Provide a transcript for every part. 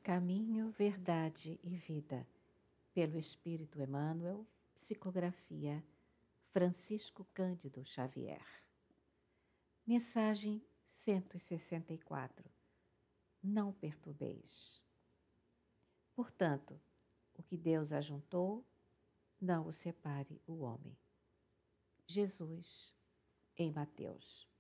Caminho, Verdade e Vida, pelo Espírito Emmanuel, psicografia Francisco Cândido Xavier. Mensagem 164. Não perturbeis. Portanto, o que Deus ajuntou, não o separe o homem. Jesus, em Mateus.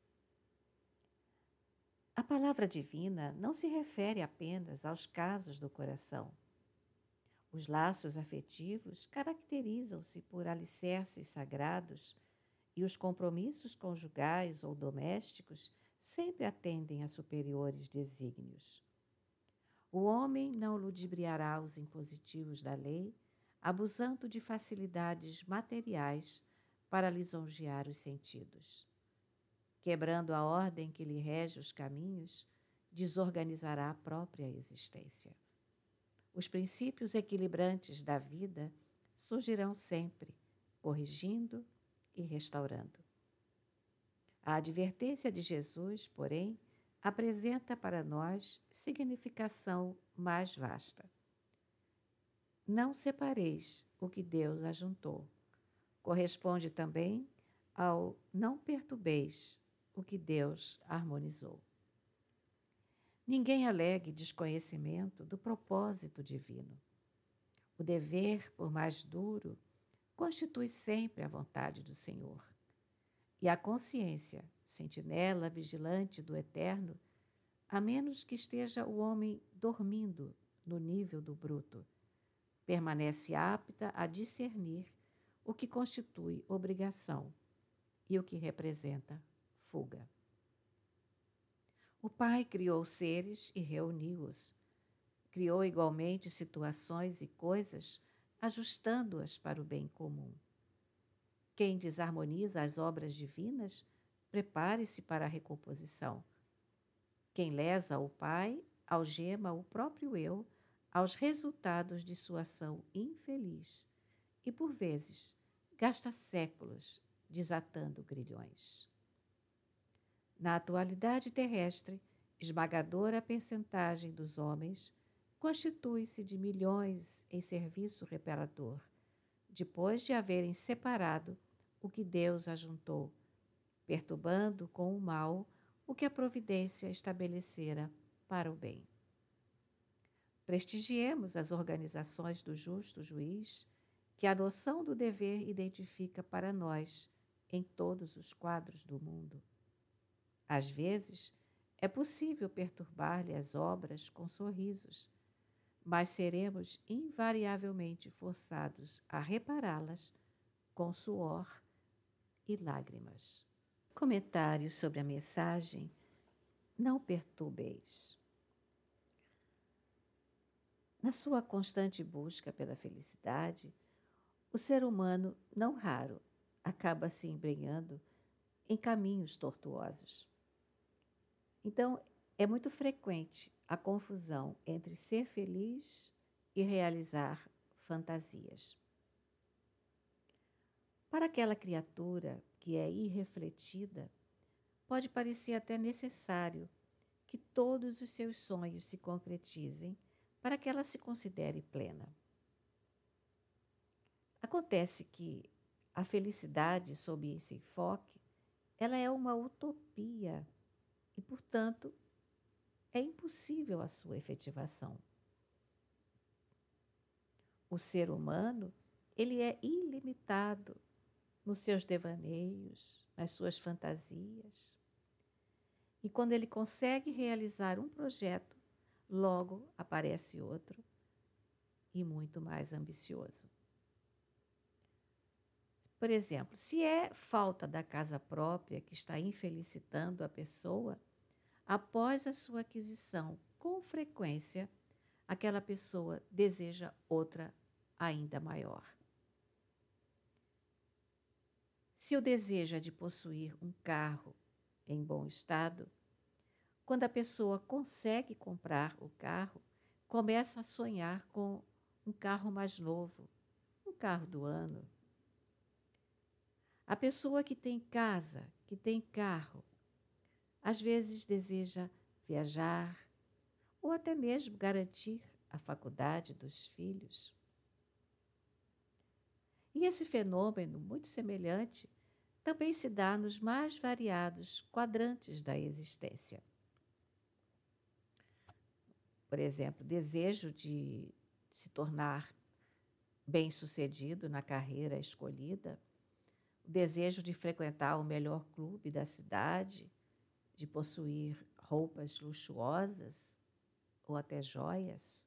A palavra divina não se refere apenas aos casos do coração. Os laços afetivos caracterizam-se por alicerces sagrados e os compromissos conjugais ou domésticos sempre atendem a superiores desígnios. O homem não ludibriará os impositivos da lei, abusando de facilidades materiais para lisonjear os sentidos. Quebrando a ordem que lhe rege os caminhos, desorganizará a própria existência. Os princípios equilibrantes da vida surgirão sempre, corrigindo e restaurando. A advertência de Jesus, porém, apresenta para nós significação mais vasta. Não separeis o que Deus ajuntou. Corresponde também ao não perturbeis o que Deus harmonizou. Ninguém alegue desconhecimento do propósito divino. O dever, por mais duro, constitui sempre a vontade do Senhor. E a consciência, sentinela vigilante do eterno, a menos que esteja o homem dormindo no nível do bruto, permanece apta a discernir o que constitui obrigação e o que representa fuga. O Pai criou seres e reuniu-os. Criou igualmente situações e coisas, ajustando-as para o bem comum. Quem desarmoniza as obras divinas, prepare-se para a recomposição. Quem lesa o Pai, algema o próprio eu aos resultados de sua ação infeliz e, por vezes, gasta séculos desatando grilhões. Na atualidade terrestre, esmagadora percentagem dos homens constitui-se de milhões em serviço reparador, depois de haverem separado o que Deus ajuntou, perturbando com o mal o que a providência estabelecera para o bem. Prestigiemos as organizações do justo juiz, que a noção do dever identifica para nós em todos os quadros do mundo. Às vezes, é possível perturbar-lhe as obras com sorrisos, mas seremos invariavelmente forçados a repará-las com suor e lágrimas. Comentário sobre a mensagem: não perturbeis. Na sua constante busca pela felicidade, o ser humano, não raro, acaba se embrenhando em caminhos tortuosos. Então, é muito frequente a confusão entre ser feliz e realizar fantasias. Para aquela criatura que é irrefletida, pode parecer até necessário que todos os seus sonhos se concretizem para que ela se considere plena. Acontece que a felicidade, sob esse enfoque, ela é uma utopia e, portanto, é impossível a sua efetivação. O ser humano, ele é ilimitado nos seus devaneios, nas suas fantasias. E quando ele consegue realizar um projeto, logo aparece outro e muito mais ambicioso. Por exemplo, se é falta da casa própria que está infelicitando a pessoa, após a sua aquisição, com frequência, aquela pessoa deseja outra ainda maior. Se o desejo é de possuir um carro em bom estado, quando a pessoa consegue comprar o carro, começa a sonhar com um carro mais novo, um carro do ano. A pessoa que tem casa, que tem carro, às vezes deseja viajar ou até mesmo garantir a faculdade dos filhos. E esse fenômeno, muito semelhante, também se dá nos mais variados quadrantes da existência. Por exemplo, desejo de se tornar bem-sucedido na carreira escolhida, o desejo de frequentar o melhor clube da cidade, de possuir roupas luxuosas ou até joias.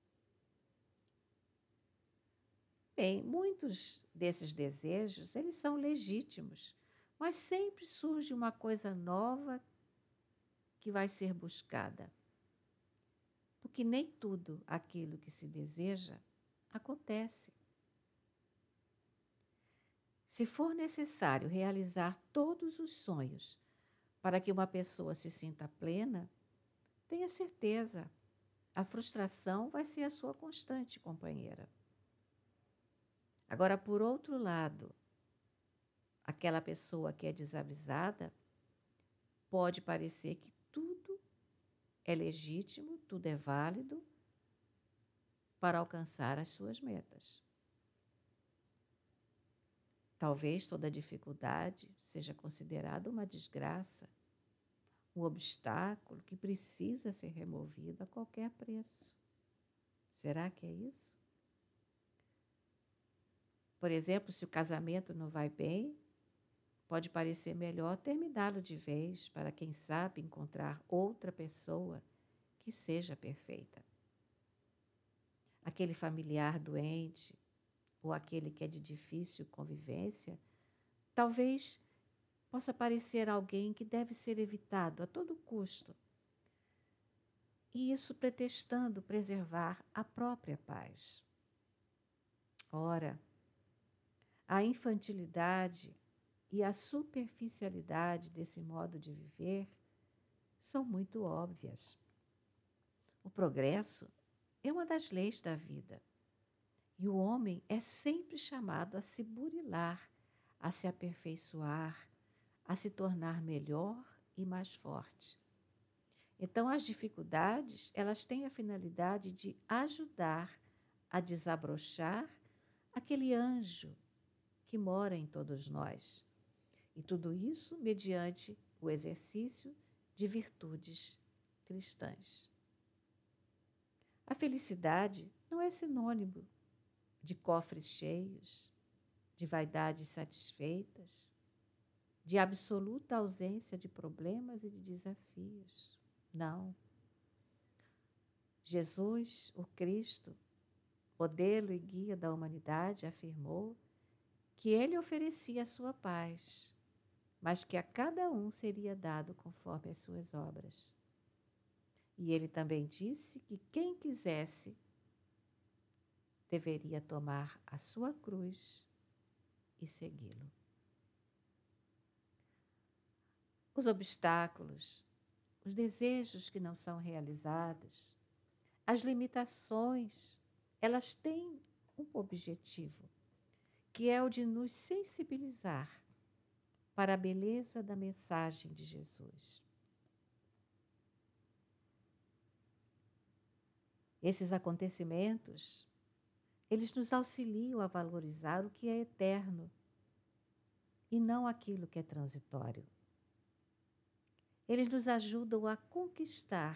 Bem, muitos desses desejos, eles são legítimos, mas sempre surge uma coisa nova que vai ser buscada. Porque nem tudo aquilo que se deseja acontece. Se for necessário realizar todos os sonhos para que uma pessoa se sinta plena, tenha certeza, a frustração vai ser a sua constante companheira. Agora, por outro lado, aquela pessoa que é desavisada, pode parecer que tudo é legítimo, tudo é válido para alcançar as suas metas. Talvez toda dificuldade seja considerada uma desgraça, um obstáculo que precisa ser removido a qualquer preço. Será que é isso? Por exemplo, se o casamento não vai bem, pode parecer melhor terminá-lo de vez para, quem sabe, encontrar outra pessoa que seja perfeita. Aquele familiar doente ou aquele que é de difícil convivência, talvez possa parecer alguém que deve ser evitado a todo custo. E isso pretextando preservar a própria paz. Ora, a infantilidade e a superficialidade desse modo de viver são muito óbvias. O progresso é uma das leis da vida e o homem é sempre chamado a se burilar, a se aperfeiçoar, a se tornar melhor e mais forte. Então, as dificuldades, elas têm a finalidade de ajudar a desabrochar aquele anjo que mora em todos nós. E tudo isso mediante o exercício de virtudes cristãs. A felicidade não é sinônimo de cofres cheios, de vaidades satisfeitas, de absoluta ausência de problemas e de desafios. Não. Jesus, o Cristo, modelo e guia da humanidade, afirmou que ele oferecia a sua paz, mas que a cada um seria dado conforme as suas obras. E ele também disse que quem quisesse deveria tomar a sua cruz e segui-lo. Os obstáculos, os desejos que não são realizados, as limitações, elas têm um objetivo, que é o de nos sensibilizar para a beleza da mensagem de Jesus. Esses acontecimentos, eles nos auxiliam a valorizar o que é eterno e não aquilo que é transitório. Eles nos ajudam a conquistar,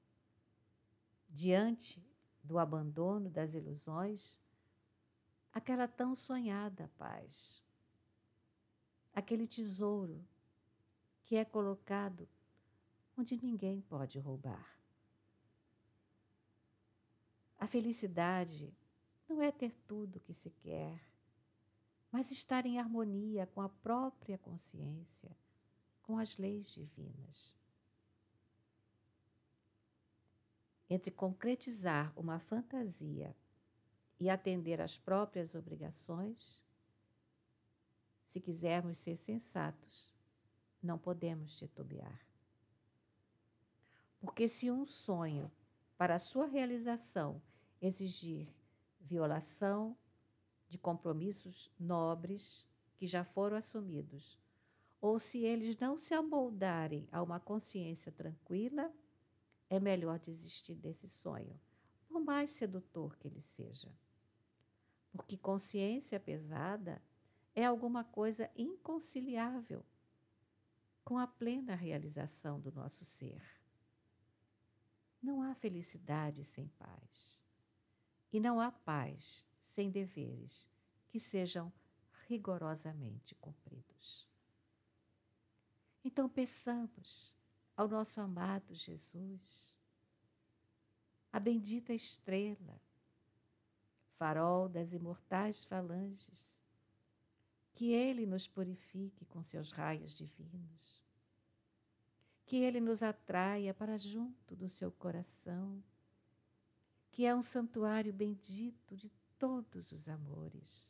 diante do abandono das ilusões, aquela tão sonhada paz, aquele tesouro que é colocado onde ninguém pode roubar. A felicidade não é ter tudo o que se quer, mas estar em harmonia com a própria consciência, com as leis divinas. Entre concretizar uma fantasia e atender às próprias obrigações, se quisermos ser sensatos, não podemos titubear. Porque se um sonho, para a sua realização, exigir violação de compromissos nobres que já foram assumidos, ou se eles não se amoldarem a uma consciência tranquila, é melhor desistir desse sonho. por mais sedutor que ele seja. Porque consciência pesada é alguma coisa inconciliável com a plena realização do nosso ser. Não há felicidade sem paz. E não há paz sem deveres que sejam rigorosamente cumpridos. Então peçamos ao nosso amado Jesus, a bendita estrela, farol das imortais falanges, que Ele nos purifique com seus raios divinos, que Ele nos atraia para junto do seu coração, que é um santuário bendito de todos os amores.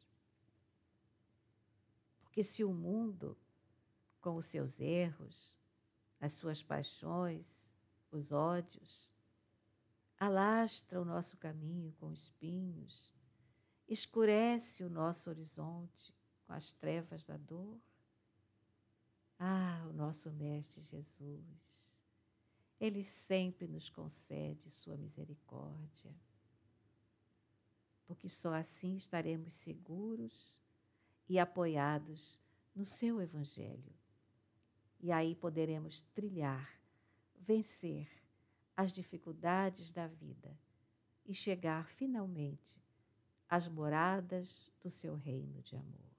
Porque se o mundo, com os seus erros, as suas paixões, os ódios, alastra o nosso caminho com espinhos, escurece o nosso horizonte com as trevas da dor, o nosso Mestre Jesus, Ele sempre nos concede sua misericórdia, porque só assim estaremos seguros e apoiados no seu Evangelho. E aí poderemos trilhar, vencer as dificuldades da vida e chegar finalmente às moradas do seu reino de amor.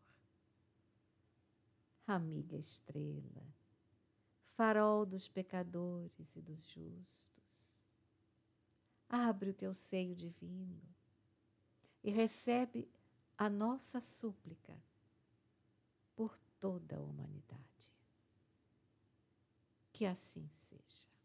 Amiga estrela, farol dos pecadores e dos justos, abre o teu seio divino e recebe a nossa súplica por toda a humanidade. Que assim seja.